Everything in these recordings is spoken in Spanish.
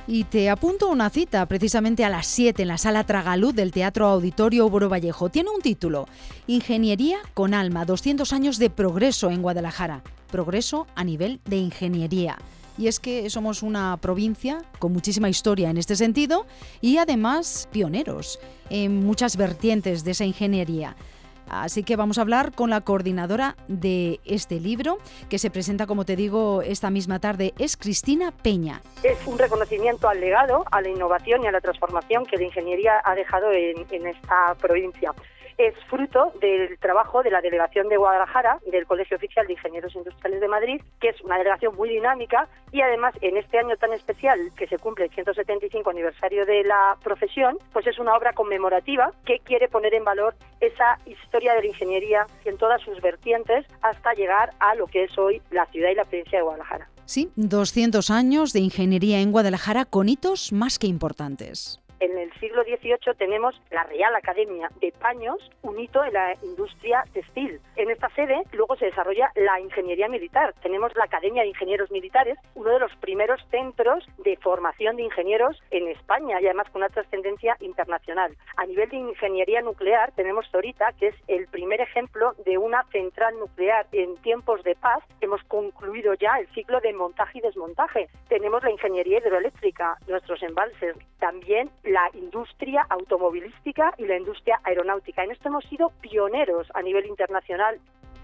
Y te apunto una cita, precisamente a las 7 en la Sala Tragaluz del Teatro Auditorio Boro Vallejo. Tiene un título: Ingeniería con alma, 200 años de progreso en Guadalajara. Progreso a nivel de ingeniería. Y es que somos una provincia con muchísima historia en este sentido y además pioneros en muchas vertientes de esa ingeniería. Así que vamos a hablar con la coordinadora de este libro, que se presenta, como te digo, esta misma tarde. Es Cristina Peña. Es un reconocimiento al legado, a la innovación y a la transformación que la ingeniería ha dejado en esta provincia. Es fruto del trabajo de la Delegación de Guadalajara, del Colegio Oficial de Ingenieros Industriales de Madrid, que es una delegación muy dinámica y además en este año tan especial que se cumple el 175 aniversario de la profesión, pues es una obra conmemorativa que quiere poner en valor esa historia de la ingeniería en todas sus vertientes hasta llegar a lo que es hoy la ciudad y la provincia de Guadalajara. Sí, 200 años de ingeniería en Guadalajara con hitos más que importantes. En el siglo XVIII tenemos la Real Academia de Paños, un hito en la industria textil. En esta sede luego se desarrolla la ingeniería militar. Tenemos la Academia de Ingenieros Militares, uno de los primeros centros de formación de ingenieros en España y además con una trascendencia internacional. A nivel de ingeniería nuclear tenemos Zorita, que es el primer ejemplo de una central nuclear en tiempos de paz. Hemos concluido ya el ciclo de montaje y desmontaje. Tenemos la ingeniería hidroeléctrica, nuestros embalses, también la industria automovilística y la industria aeronáutica. En esto hemos sido pioneros a nivel internacional.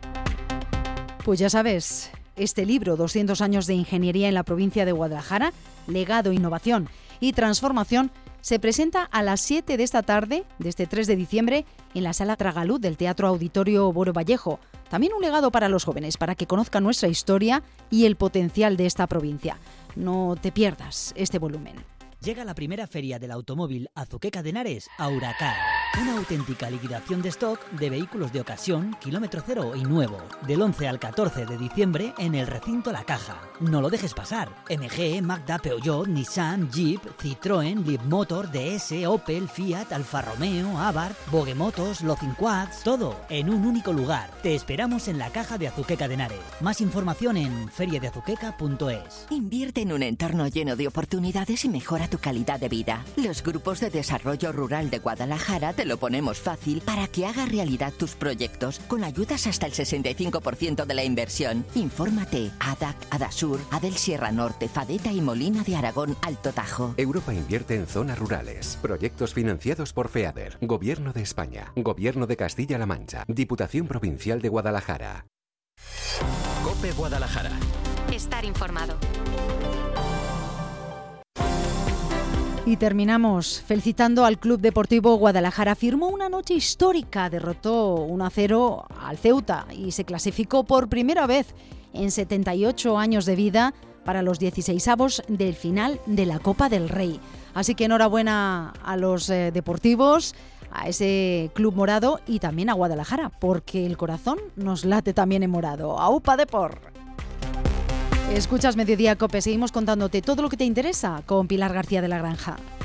Pues ya sabes, este libro, 200 años de ingeniería en la provincia de Guadalajara, legado, innovación y transformación, se presenta a las 7 de esta tarde, de este 3 de diciembre, en la Sala Tragaluz del Teatro Auditorio Boro Vallejo. También un legado para los jóvenes, para que conozcan nuestra historia y el potencial de esta provincia. No te pierdas este volumen. Llega la primera feria del automóvil Azuqueca de Henares a Huracar. Una auténtica liquidación de stock de vehículos de ocasión, kilómetro cero y nuevo. Del 11 al 14 de diciembre en el recinto La Caja. No lo dejes pasar. MG, Magda, Peugeot, Nissan, Jeep, Citroën, Leapmotor, DS, Opel, Fiat, Alfa Romeo, Abarth, Vogue Motos, Locin Quads, todo en un único lugar. Te esperamos en La Caja de Azuqueca de Henares. Más información en feriadeazuqueca.es. Invierte en un entorno lleno de oportunidades y mejora tu calidad de vida. Los grupos de desarrollo rural de Guadalajara te lo ponemos fácil para que hagas realidad tus proyectos con ayudas hasta el 65% de la inversión. Infórmate. ADAC, Adasur, Adel Sierra Norte, Fadeta y Molina de Aragón, Alto Tajo. Europa invierte en zonas rurales. Proyectos financiados por FEADER, Gobierno de España, Gobierno de Castilla-La Mancha, Diputación Provincial de Guadalajara. COPE Guadalajara. Estar informado. Y terminamos felicitando al Club Deportivo Guadalajara. Firmó una noche histórica, derrotó 1-0 al Ceuta y se clasificó por primera vez en 78 años de vida para los 16avos del final de la Copa del Rey. Así que enhorabuena a los deportivos, a ese club morado y también a Guadalajara, porque el corazón nos late también en morado. ¡Aupa Depor! Escuchas Mediodía COPE, seguimos contándote todo lo que te interesa con Pilar García de la Granja.